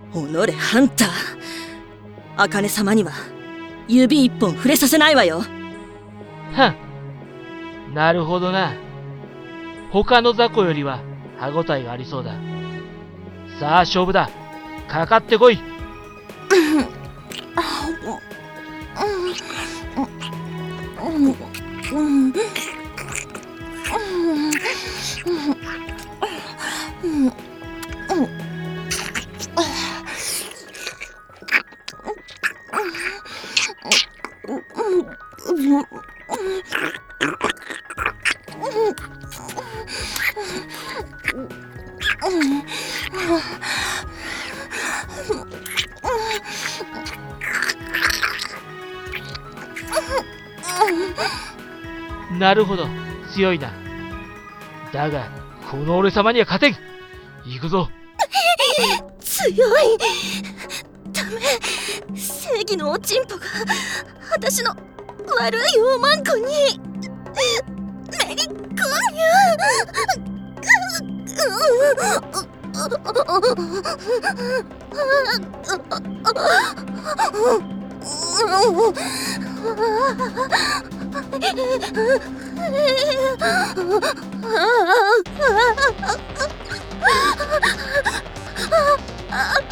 おのれハンター、茜様には指一本触れさせないわよ。 はん、なるほどな。他の雑魚よりは歯ごたえがありそうだ。さあ勝負だ。かかってこい。なるほど、強いな。だが、この俺様には勝てん。行くぞ。 強い。ダメ。正義のおちんぽが私の悪いおまんこにめり込みゃ。